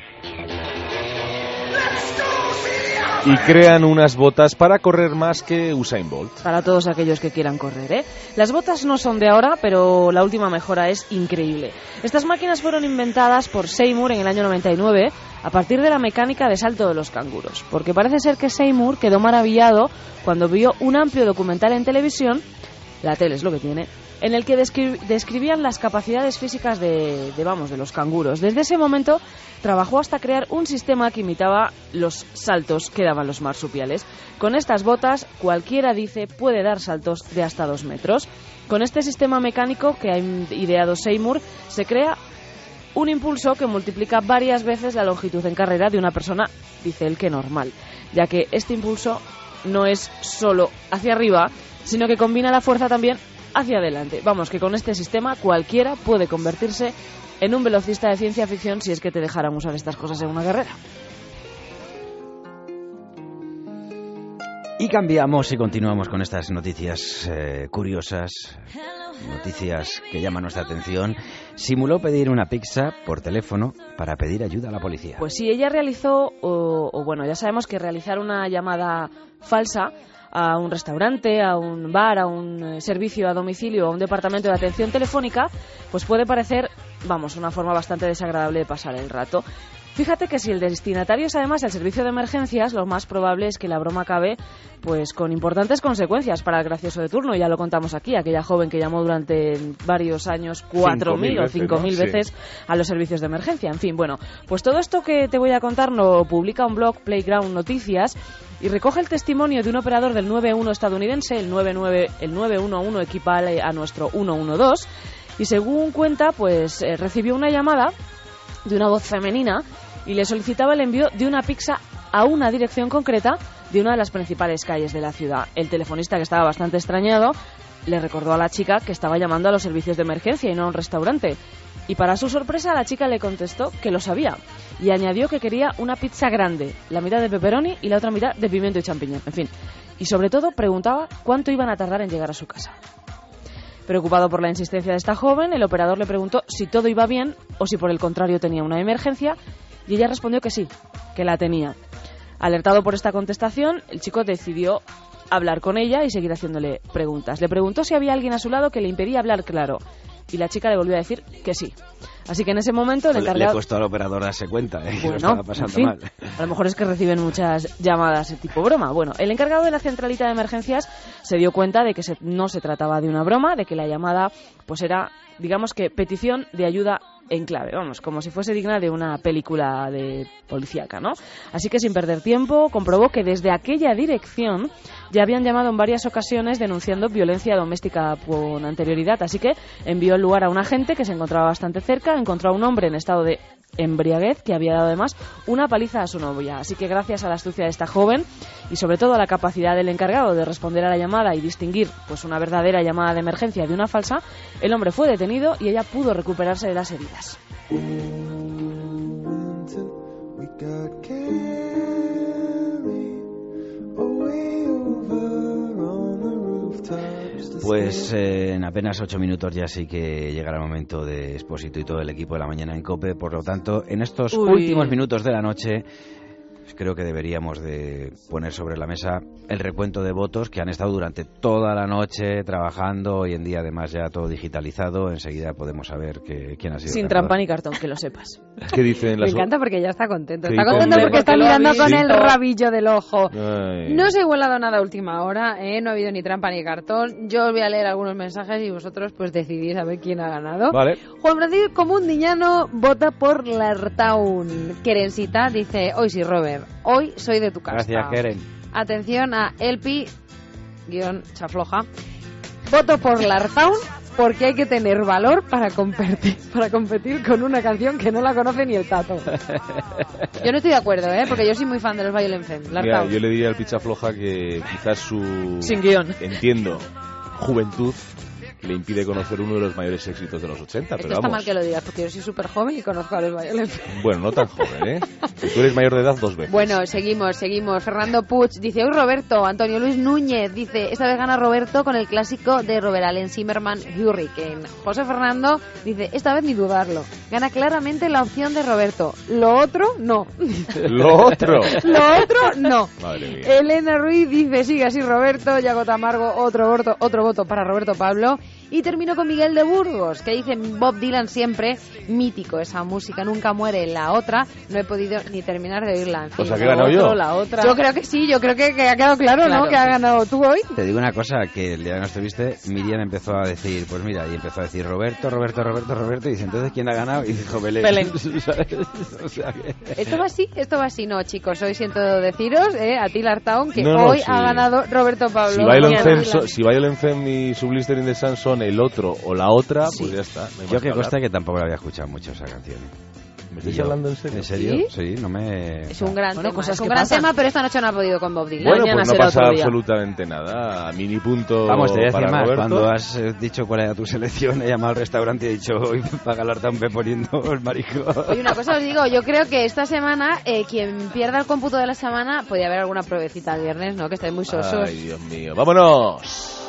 Let's go see the Y crean unas botas para correr más que Usain Bolt. Para todos aquellos que quieran correr, ¿eh? Las botas no son de ahora, pero la última mejora es increíble. Estas máquinas fueron inventadas por Seymour en el año 99 a partir de la mecánica de salto de los canguros, porque parece ser que Seymour quedó maravillado cuando vio un amplio documental en televisión, la tele es lo que tiene, en el que describían las capacidades físicas de los canguros. Desde ese momento trabajó hasta crear un sistema que imitaba los saltos que daban los marsupiales. Con estas botas, cualquiera dice puede dar saltos de hasta 2 metros. Con este sistema mecánico que ha ideado Seymour, se crea un impulso que multiplica varias veces la longitud en carrera de una persona, dice él, que normal, ya que este impulso no es solo hacia arriba, sino que combina la fuerza también hacia adelante. Vamos, que con este sistema cualquiera puede convertirse en un velocista de ciencia ficción si es que te dejaran usar estas cosas en una carrera. Y cambiamos y continuamos con estas noticias curiosas, noticias que llaman nuestra atención. Simuló pedir una pizza por teléfono para pedir ayuda a la policía. Pues sí, ella realizó, bueno, ya sabemos que realizar una llamada falsa a un restaurante, a un bar, a un servicio a domicilio, a un departamento de atención telefónica, pues puede parecer, vamos, una forma bastante desagradable de pasar el rato. Fíjate que si el destinatario es además el servicio de emergencias, lo más probable es que la broma acabe pues con importantes consecuencias para el gracioso de turno. Ya lo contamos aquí, aquella joven que llamó durante varios años 4.000 o 5.000 veces a los servicios de emergencia. En fin, bueno, pues todo esto que te voy a contar lo publica un blog, Playground Noticias, y recoge el testimonio de un operador del 911 estadounidense. El 911 equivale a nuestro 112, y según cuenta, pues recibió una llamada de una voz femenina y le solicitaba el envío de una pizza a una dirección concreta de una de las principales calles de la ciudad. El telefonista, que estaba bastante extrañado, le recordó a la chica que estaba llamando a los servicios de emergencia y no a un restaurante. Y para su sorpresa, la chica le contestó que lo sabía y añadió que quería una pizza grande, la mitad de pepperoni y la otra mitad de pimiento y champiñón. En fin, y sobre todo preguntaba cuánto iban a tardar en llegar a su casa. Preocupado por la insistencia de esta joven, el operador le preguntó si todo iba bien o si por el contrario tenía una emergencia, y ella respondió que sí, que la tenía. Alertado por esta contestación, el chico decidió hablar con ella y seguir haciéndole preguntas. Le preguntó si había alguien a su lado que le impedía hablar claro, y la chica le volvió a decir que sí. Así que en ese momento el encargado... Le ha costado al operador darse cuenta, que lo Bueno, estaba pasando en fin, mal. a lo mejor es que reciben muchas llamadas tipo broma. Bueno, el encargado de la centralita de emergencias se dio cuenta de que no se trataba de una broma, de que la llamada pues era, digamos que, petición de ayuda en clave, vamos, como si fuese digna de una película de policíaca, ¿no? Así que sin perder tiempo comprobó que desde aquella dirección ya habían llamado en varias ocasiones denunciando violencia doméstica con anterioridad, así que envió al lugar a un agente que se encontraba bastante cerca, encontró a un hombre en estado de embriaguez que había dado además una paliza a su novia, así que gracias a la astucia de esta joven y sobre todo a la capacidad del encargado de responder a la llamada y distinguir pues una verdadera llamada de emergencia de una falsa, el hombre fue detenido y ella pudo recuperarse de las heridas. Pues en apenas 8 minutos ya sí que llegará el momento de Expósito y todo el equipo de La Mañana en COPE. Por lo tanto, en estos últimos minutos de la noche creo que deberíamos de poner sobre la mesa el recuento de votos que han estado durante toda la noche trabajando. Hoy en día además ya todo digitalizado. Enseguida podemos saber quién ha sido. Sin trampa ni cartón, que lo sepas. ¿Qué dicen las... Me encanta porque ya está contento. Sí, Está contento porque está mirando con el visto. rabillo del ojo. Ay. No se ha igualado nada a última hora, no ha habido ni trampa ni cartón. Yo os voy a leer algunos mensajes y vosotros pues decidís a ver quién ha ganado. Vale. Juan Francisco Mundiñano vota por Lartaun. Querencita dice, hoy sí, Robert, hoy soy de tu casa. Gracias, Keren. Atención a Elpi-Chafloja. Voto por Lartaun porque hay que tener valor para competir con una canción que no la conoce ni el tato. Yo no estoy de acuerdo, porque yo soy muy fan de los Violent Femmes. Mira, yo le diría al Picha Floja que quizás su... Sin guión. Entiendo. Juventud le impide conocer uno de los mayores éxitos de los 80, Esto pero está vamos. mal que lo digas, porque yo soy súper joven y conozco a los Violent Femmes. Bueno, no tan joven, ¿eh? Si tú eres mayor de edad 2 veces. Bueno, seguimos. Fernando Puig dice, hoy Roberto. Antonio Luis Núñez dice, esta vez gana Roberto con el clásico de Robert Allen Zimmerman, Hurricane. José Fernando dice, esta vez ni dudarlo. Gana claramente la opción de Roberto. Lo otro, no. ¿Lo otro? Lo otro, no. Madre mía. Elena Ruiz dice, sigue así Roberto. Yago Tamargo, otro voto para Roberto Pablo. Y termino con Miguel de Burgos, que dice Bob Dylan siempre, mítico, esa música nunca muere. La otra, no he podido ni terminar de oírla. En fin, O sea, ¿que he ganado yo? La otra. Yo creo que sí, yo creo que ha quedado claro, ¿no? Que ha ganado tú hoy. Te digo una cosa, que el día que no estuviste, Miriam empezó a decir, pues mira, y empezó a decir Roberto, y dice, entonces ¿quién ha ganado? Y dijo Belén. ¿Sabes? O sea que... Esto va así, no, chicos, hoy siento deciros, a ti Lartaun, que No, hoy sí. ha ganado Roberto Pablo. Si Violent Femmes y Sublister in the Sun son el otro o la otra, pues ya está. No hay Yo más que hablar. consta que tampoco la había escuchado mucho esa canción. ¿Me estáis hablando en serio? ¿En serio? Sí, no me... Es un gran tema, cosas es un que gran pasan. tema, pero esta noche no ha podido con Bob Dylan. Bueno, Mañana pues no será pasa otro día. absolutamente nada. Mini punto Vamos, te voy a decir para más. Roberto. Cuando has dicho cuál era tu selección, he llamado al restaurante y he dicho, hoy paga el Artampe poniendo el marisco. Oye, una cosa os digo, yo creo que esta semana, quien pierda el cómputo de la semana, podría haber alguna pruebecita el viernes, ¿no? Que estáis muy sosos. Ay, Dios mío. ¡Vámonos!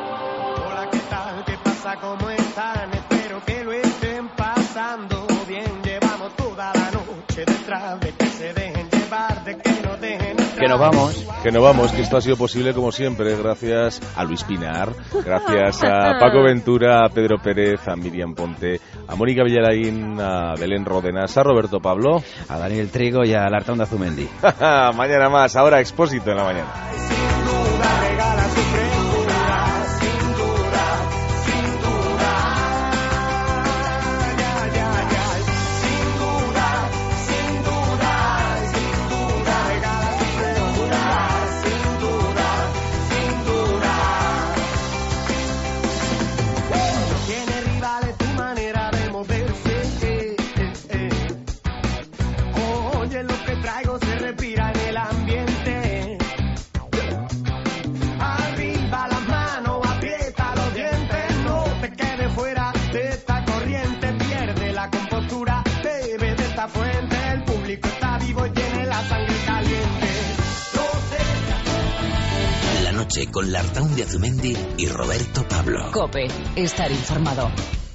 Hola, ¿qué tal? ¿Qué pasa? ¿Cómo están? Espero que lo estén pasando bien. Llevamos toda la noche detrás de que se dejen llevar, de que no dejen entrar. Que nos vamos. Que nos vamos, que esto ha sido posible como siempre, gracias a Luis Pinar, gracias a Paco Ventura, a Pedro Pérez, a Miriam Ponte, a Mónica Villalain, a Belén Ródenas, a Roberto Pablo, a Daniel Trigo y a Lartaun de Azumendi. Mañana más, ahora Expósito en la mañana. Sin duda regala su frescura, sin duda, sin duda. Ya. Sin duda, sin duda, sin duda regala su frescura, sin duda, sin duda. No tiene rivales tu manera de moverse. Oye, lo que traigo se respira en el ambiente. Arriba las manos, aprieta los dientes, no te quedes fuera de esta corriente, pierde la compostura, bebe de esta fuente, el público está vivo y tiene la sangre caliente. La noche con Lartaun de Azumendi y Roberto Pablo. COPE, estar informado.